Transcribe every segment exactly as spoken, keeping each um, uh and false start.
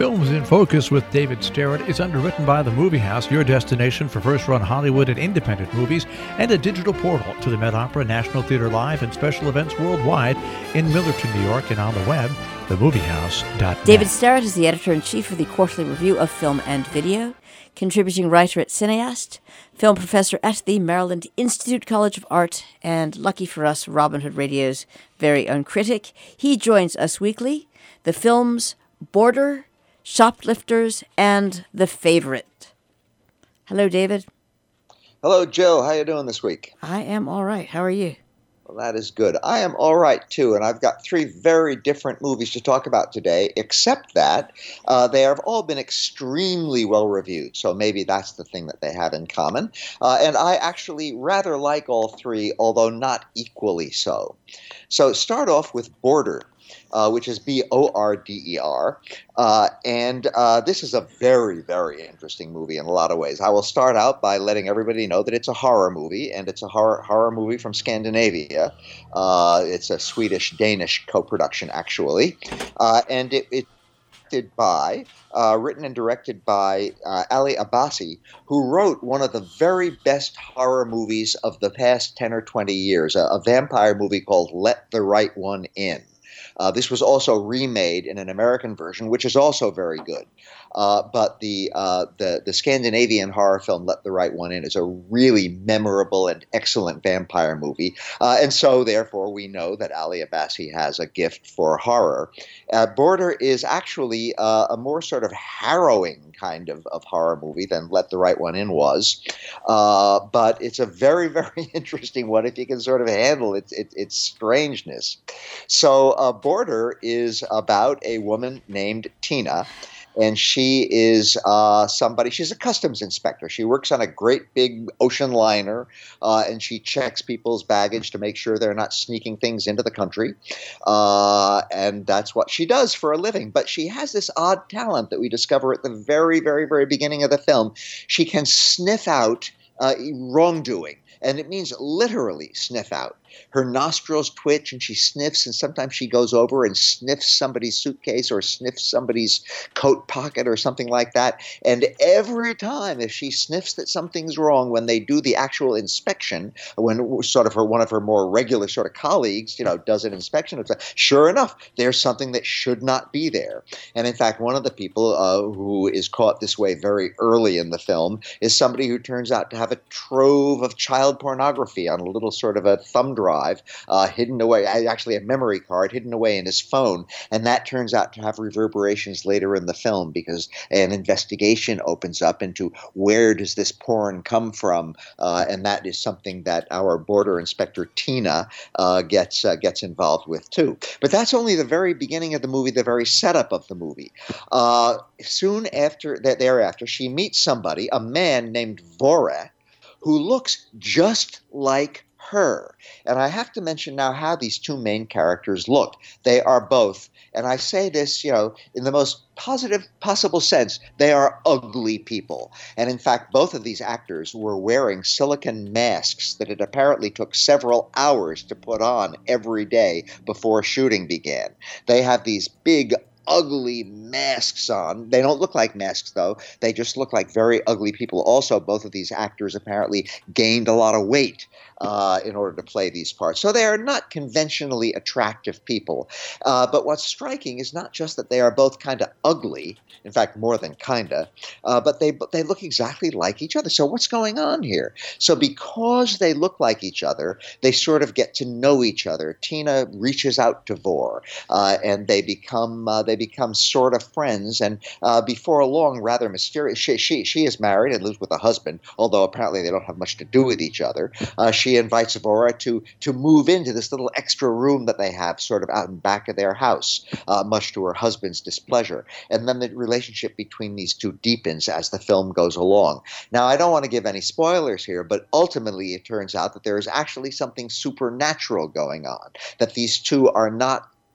Films in Focus with David Starrett is underwritten by The Movie House, your destination for first-run Hollywood and independent movies, and a digital portal to the Met Opera, National Theatre Live, and special events worldwide in Millerton, New York, and on the web, the movie house dot net. David Starrett is the editor-in-chief of the Quarterly Review of Film and Video, contributing writer at Cineast, film professor at the Maryland Institute College of Art, and lucky for us, Robin Hood Radio's very own critic. He joins us weekly. The films Border, Shoplifters, and The Favorite. Hello, David. Hello, Jill. How you doing this week? I am all right. How are you? Well, that is good. I am all right, too, and I've got three very different movies to talk about today, except that uh, they have all been extremely well-reviewed, so maybe that's the thing that they have in common. Uh, and I actually rather like all three, although not equally so. So start off with Border. Uh, which is B O R D E R. Uh, and uh, this is a very, very interesting movie in a lot of ways. I will start out by letting everybody know that it's a horror movie, and it's a horror, horror movie from Scandinavia. Uh, it's a Swedish-Danish co-production, actually. Uh, and it, it directed by, uh, written and directed by uh, Ali Abbasi, who wrote one of the very best horror movies of the past ten or twenty years, a, a vampire movie called Let the Right One In. Uh, this was also remade in an American version, which is also very good. Uh, but the, uh, the the Scandinavian horror film Let the Right One In is a really memorable and excellent vampire movie. Uh, and so, therefore, we know that Ali Abbasi has a gift for horror. Uh, Border is actually uh, a more sort of harrowing kind of, of horror movie than Let the Right One In was. Uh, but it's a very, very interesting one if you can sort of handle its, its, its strangeness. So uh, Border is about a woman named Tina. And she is uh, somebody, she's a customs inspector. She works on a great big ocean liner, uh, and she checks people's baggage to make sure they're not sneaking things into the country. Uh, and that's what she does for a living. But she has this odd talent that we discover at the very, very, very beginning of the film. She can sniff out uh, wrongdoing. And it means literally sniff out. Her nostrils twitch and she sniffs, and sometimes she goes over and sniffs somebody's suitcase or sniffs somebody's coat pocket or something like that. And every time if she sniffs that something's wrong, when they do the actual inspection, when sort of her one of her more regular sort of colleagues, you know, does an inspection, it's like, sure enough, there's something that should not be there. And in fact, one of the people uh, who is caught this way very early in the film is somebody who turns out to have a trove of child pornography on a little sort of a thumb drive uh, hidden away, actually a memory card hidden away in his phone. And that turns out to have reverberations later in the film because an investigation opens up into where does this porn come from. Uh, and that is something that our border inspector Tina uh, gets uh, gets involved with too. But that's only the very beginning of the movie, the very setup of the movie. Uh, soon after that, thereafter, she meets somebody, a man named Vore, who looks just like her. And I have to mention now how these two main characters look. They are both, and I say this, you know, in the most positive possible sense, they are ugly people. And in fact, both of these actors were wearing silicone masks that it apparently took several hours to put on every day before shooting began. They have these big, ugly masks on. They don't look like masks, though. They just look like very ugly people. Also, both of these actors apparently gained a lot of weight uh, in order to play these parts. So they are not conventionally attractive people. Uh, but what's striking is not just that they are both kind of ugly, in fact, more than kinda, uh, but they they look exactly like each other. So what's going on here? So because they look like each other, they sort of get to know each other. Tina reaches out to Vore, uh, and they become uh, they become sort of friends. And uh, before long, rather mysterious, she, she she is married and lives with a husband, although apparently they don't have much to do with each other. Uh, she invites Vore to to move into this little extra room that they have sort of out in back of their house, uh, much to her husband's displeasure. And then the relationship between these two deepens as the film goes along. Now, I don't want to give any spoilers here, but ultimately it turns out that there is actually something supernatural going on, that these two are not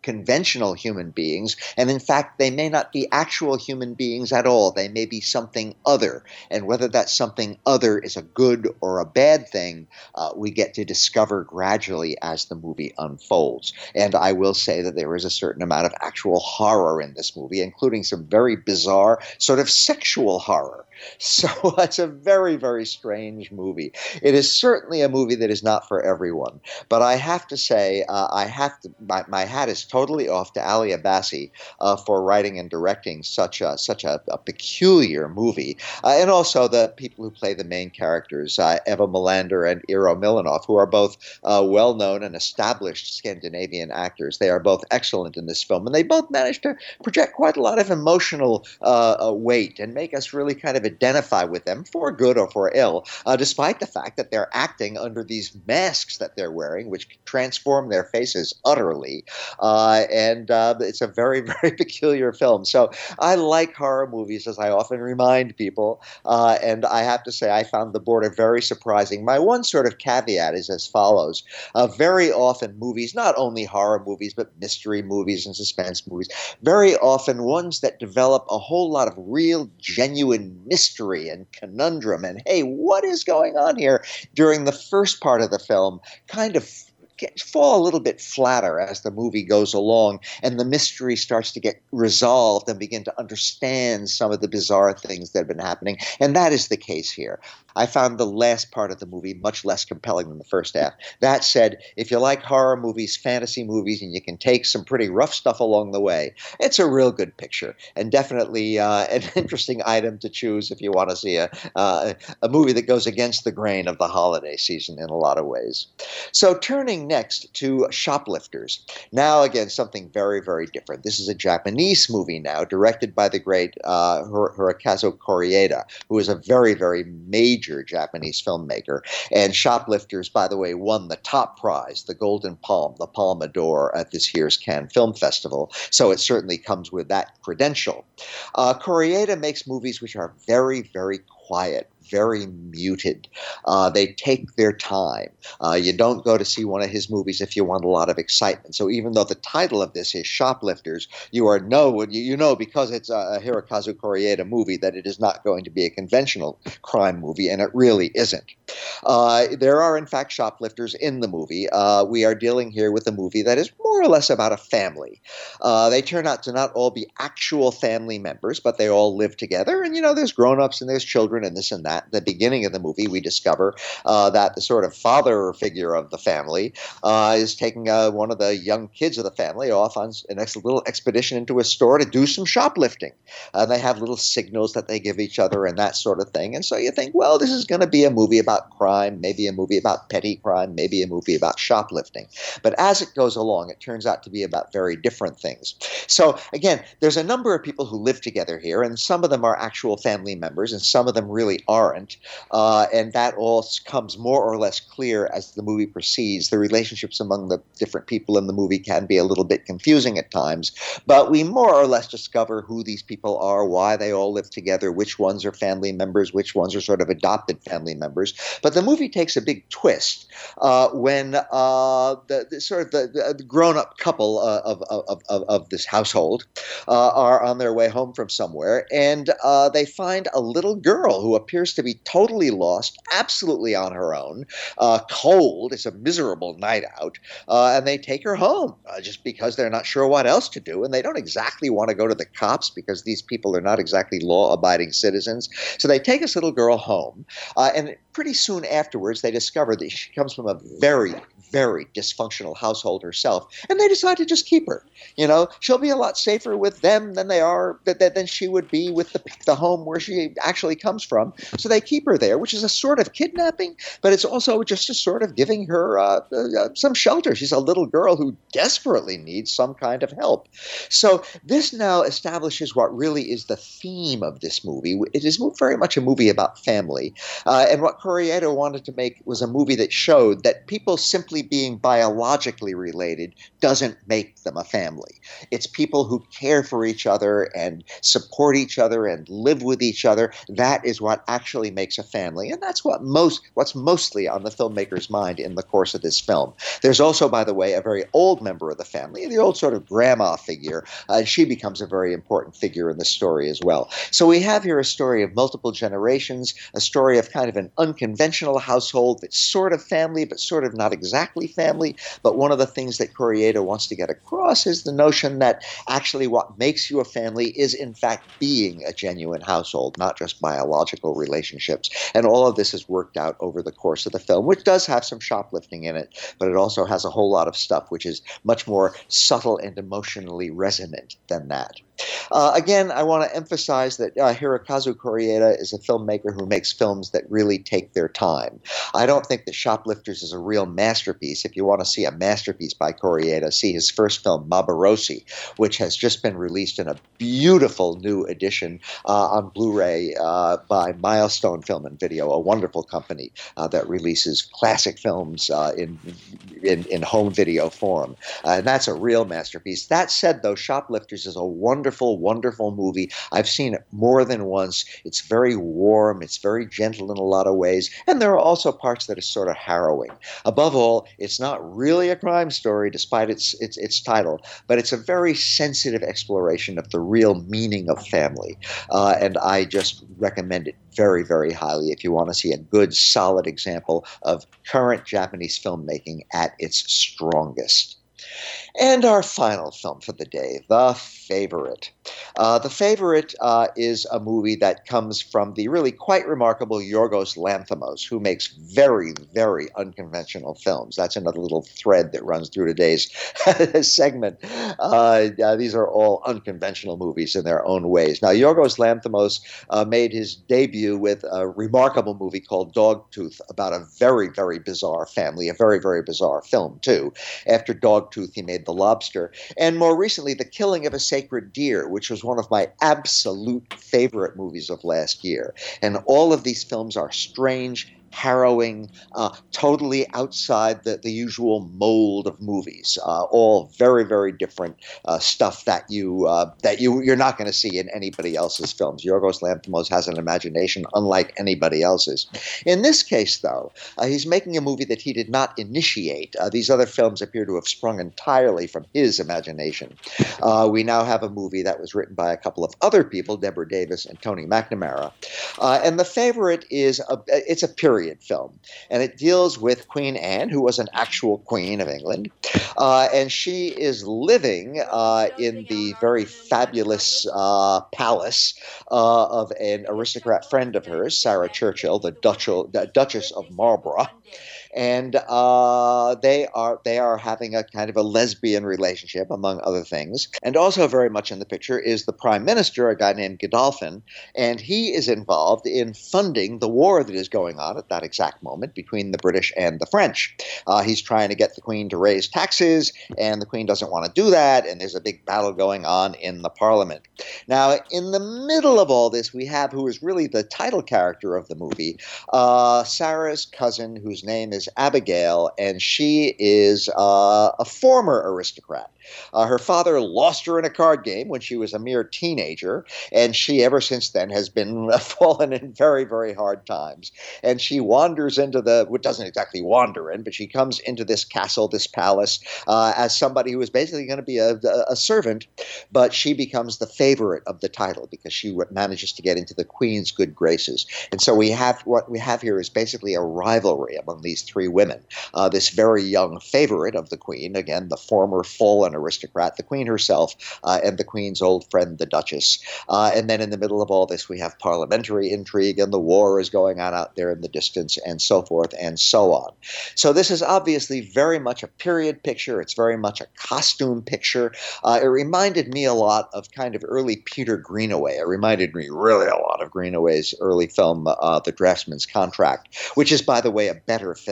conventional human beings, and in fact, they may not be actual human beings at all. They may be something other, and whether that something other is a good or a bad thing, uh, we get to discover gradually as the movie unfolds. And I will say that there is a certain amount of actual horror in this movie, including some very bizarre sort of sexual horror. So it's a very, very strange movie. It is certainly a movie that is not for everyone. But I have to say, uh, I have to. My, my hat is totally off to Ali Abbasi uh, for writing and directing such a such a, a peculiar movie, uh, and also the people who play the main characters, uh, Eva Melander and Iro Milanov, who are both uh, well-known and established Scandinavian actors. They are both excellent in this film, and they both managed to project quite a lot of emotional uh, uh, weight and make us really kind of identify with them, for good or for ill, uh, despite the fact that they're acting under these masks that they're wearing, which transform their faces utterly. Uh, and uh, it's a very, very peculiar film. So I like horror movies, as I often remind people. Uh, and I have to say, I found The Border very surprising. My one sort of caveat is as follows. Uh, very often movies, not only horror movies, but mystery movies and suspense movies, very often ones that develop a whole lot of real, genuine mystery and conundrum and, hey, what is going on here during the first part of the film, kind of Get, fall a little bit flatter as the movie goes along and the mystery starts to get resolved and begin to understand some of the bizarre things that have been happening. And that is the case here. I found the last part of the movie much less compelling than the first half. That said, if you like horror movies, fantasy movies, and you can take some pretty rough stuff along the way, it's a real good picture and definitely uh, an interesting item to choose if you want to see a, uh, a movie that goes against the grain of the holiday season in a lot of ways. So turning next to Shoplifters. Now, again, something very, very different. This is a Japanese movie now, directed by the great uh, Hirokazu Koreeda, who is a very, very major Japanese filmmaker. And Shoplifters, by the way, won the top prize, the Golden Palm, the Palme d'Or, at this year's Cannes Film Festival. So it certainly comes with that credential. Uh, Koreeda makes movies which are very, very quiet, very muted. Uh, they take their time. Uh, you don't go to see one of his movies if you want a lot of excitement. So even though the title of this is Shoplifters, you are know you know because it's a Hirokazu Koreeda movie that it is not going to be a conventional crime movie, and it really isn't. Uh, there are in fact shoplifters in the movie. Uh, we are dealing here with a movie that is more or less about a family. Uh, they turn out to not all be actual family members, but they all live together. And you know, there's grown-ups and there's children and this and that. At the beginning of the movie, we discover uh, that the sort of father figure of the family uh, is taking uh, one of the young kids of the family off on an next little expedition into a store to do some shoplifting. Uh, they have little signals that they give each other and that sort of thing. And so you think, well, this is going to be a movie about crime, maybe a movie about petty crime, maybe a movie about shoplifting. But as it goes along, it turns out to be about very different things. So again, there's a number of people who live together here, and some of them are actual family members, and some of them really aren't. Uh, and that all comes more or less clear as the movie proceeds. The relationships among the different people in the movie can be a little bit confusing at times, but we more or less discover who these people are, why they all live together, which ones are family members, which ones are sort of adopted family members. But the movie takes a big twist uh, when uh, the, the sort of the, the grown-up couple uh, of, of, of, of this household uh, are on their way home from somewhere, and uh, they find a little girl who appears to be totally lost, absolutely on her own, uh, cold. It's a miserable night out, uh, and they take her home uh, just because they're not sure what else to do, and they don't exactly want to go to the cops because these people are not exactly law-abiding citizens. So they take this little girl home, uh, and pretty soon afterwards they discover that she comes from a very, very dysfunctional household herself, and they decide to just keep her. You know, she'll be a lot safer with them than they are than she would be with the, the home where she actually comes from. So they keep her there, which is a sort of kidnapping, but it's also just a sort of giving her uh, uh, some shelter. She's a little girl who desperately needs some kind of help. So this now establishes what really is the theme of this movie. It is very much a movie about family, uh, and what Koreeda wanted to make was a movie that showed that people simply being biologically related doesn't make them a family. It's people who care for each other and support each other and live with each other. That is what actually actually makes a family. And that's what most what's mostly on the filmmaker's mind in the course of this film. There's also, by the way, a very old member of the family, the old sort of grandma figure. Uh, she becomes a very important figure in the story as well. So we have here a story of multiple generations, a story of kind of an unconventional household that's sort of family, but sort of not exactly family. But one of the things that Koreeda wants to get across is the notion that actually what makes you a family is in fact being a genuine household, not just biological relationships. And all of this is worked out over the course of the film, which does have some shoplifting in it, but it also has a whole lot of stuff which is much more subtle and emotionally resonant than that. Uh, again, I want to emphasize that uh, Hirokazu Koreeda is a filmmaker who makes films that really take their time. I don't think that Shoplifters is a real masterpiece. If you want to see a masterpiece by Koreeda, see his first film, Maborosi, which has just been released in a beautiful new edition uh, on Blu-ray uh, by Milestone Film and Video, a wonderful company uh, that releases classic films uh, in, in in home video form. Uh, and that's a real masterpiece. That said, though, Shoplifters is a wonderful Wonderful, wonderful movie. I've seen it more than once. It's very warm. It's very gentle in a lot of ways. And there are also parts that are sort of harrowing. Above all, it's not really a crime story, despite its its, its title, but it's a very sensitive exploration of the real meaning of family. Uh, and I just recommend it very, very highly if you want to see a good, solid example of current Japanese filmmaking at its strongest. And our final film for the day, The Favorite. Uh, The Favorite uh, is a movie that comes from the really quite remarkable Yorgos Lanthimos, who makes very, very unconventional films. That's another little thread that runs through today's segment. Uh, uh, these are all unconventional movies in their own ways. Now, Yorgos Lanthimos uh, made his debut with a remarkable movie called Dogtooth about a very, very bizarre family, a very, very bizarre film, too. After Dogtooth, he made The Lobster, and more recently, The Killing of a Sacred Deer, which was one of my absolute favorite movies of last year. And all of these films are strange, harrowing, uh, totally outside the, the usual mold of movies. Uh, all very, very different uh, stuff that you uh, that you you're not going to see in anybody else's films. Yorgos Lanthimos has an imagination unlike anybody else's. In this case, though, uh, he's making a movie that he did not initiate. Uh, these other films appear to have sprung entirely from his imagination. Uh, we now have a movie that was written by a couple of other people, Deborah Davis and Tony McNamara, uh, and The Favorite is a it's a period film, and it deals with Queen Anne, who was an actual queen of England, uh, and she is living uh, in the very fabulous uh, palace uh, of an aristocrat friend of hers, Sarah Churchill, the, Duchess, the Duchess of Marlborough. And uh, they are they are having a kind of a lesbian relationship, among other things. And also very much in the picture is the Prime Minister, a guy named Godolphin, and he is involved in funding the war that is going on at that exact moment between the British and the French. Uh, he's trying to get the Queen to raise taxes, and the Queen doesn't want to do that, and there's a big battle going on in the Parliament. Now, in the middle of all this, we have who is really the title character of the movie, uh, Sarah's cousin, whose name is Abigail, and she is uh, a former aristocrat. Uh, her father lost her in a card game when she was a mere teenager, and she ever since then has been uh, fallen in very, very hard times. And she wanders into the, well, doesn't exactly wander in, but she comes into this castle, this palace, uh, as somebody who is basically going to be a, a servant, but she becomes the favorite of the title because she manages to get into the Queen's good graces. And so we have, what we have here is basically a rivalry among these three women. Uh, this very young favorite of the Queen, again, the former fallen aristocrat, the Queen herself, uh, and the Queen's old friend, the Duchess. Uh, and then in the middle of all this, we have parliamentary intrigue, and the war is going on out there in the distance, and so forth and so on. So this is obviously very much a period picture. It's very much a costume picture. Uh, it reminded me a lot of kind of early Peter Greenaway. It reminded me really a lot of Greenaway's early film, uh, The Draftsman's Contract, which is, by the way, a better film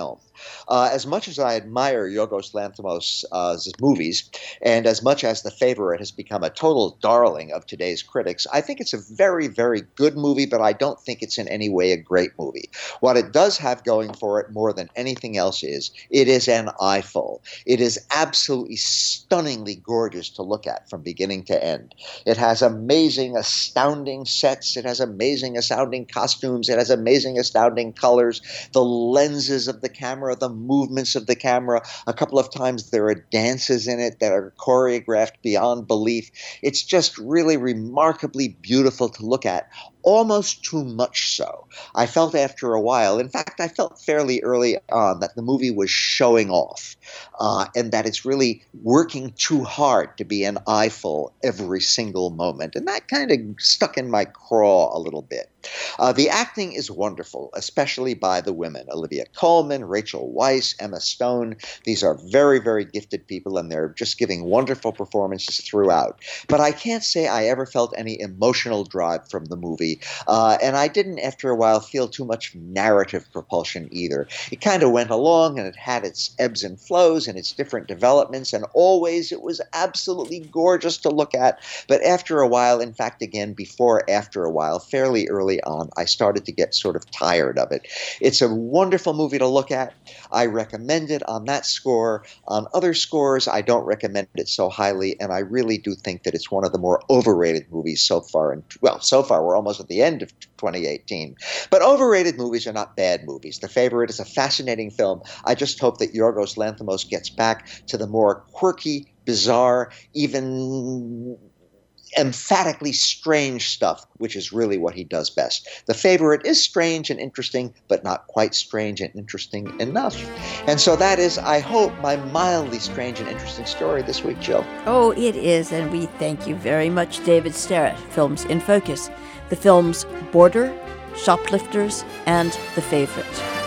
film. Uh, as much as I admire Yorgos Lanthimos' uh, movies, and as much as The Favorite has become a total darling of today's critics, I think it's a very, very good movie, but I don't think it's in any way a great movie. What it does have going for it more than anything else is, it is an eyeful. It is absolutely stunningly gorgeous to look at from beginning to end. It has amazing, astounding sets. It has amazing, astounding costumes. It has amazing, astounding colors. The lenses of the camera, the movements of the camera. A couple of times there are dances in it that are choreographed beyond belief. It's just really remarkably beautiful to look at. Almost too much so. I felt after a while, in fact, I felt fairly early on that the movie was showing off uh, and that it's really working too hard to be an eyeful every single moment. And that kind of stuck in my craw a little bit. Uh, the acting is wonderful, especially by the women. Olivia Colman, Rachel Weisz, Emma Stone. These are very, very gifted people, and they're just giving wonderful performances throughout. But I can't say I ever felt any emotional drive from the movie. Uh, and I didn't, after a while, feel too much narrative propulsion either. It kind of went along, and it had its ebbs and flows and its different developments, and always it was absolutely gorgeous to look at. But after a while, in fact, again, before after a while, fairly early on, I started to get sort of tired of it. It's a wonderful movie to look at. I recommend it on that score. On other scores, I don't recommend it so highly, and I really do think that it's one of the more overrated movies so far. And well, so far we're almost at the end of twenty eighteen. But overrated movies are not bad movies. The Favorite is a fascinating film. I just hope that Yorgos Lanthimos gets back to the more quirky, bizarre, even emphatically strange stuff, which is really what he does best. The Favorite is strange and interesting, but not quite strange and interesting enough. And so that is, I hope, my mildly strange and interesting story this week, Jill. Oh, it is, and we thank you very much, David Sterrett. Films in Focus. The films Border, Shoplifters, and The Favorite.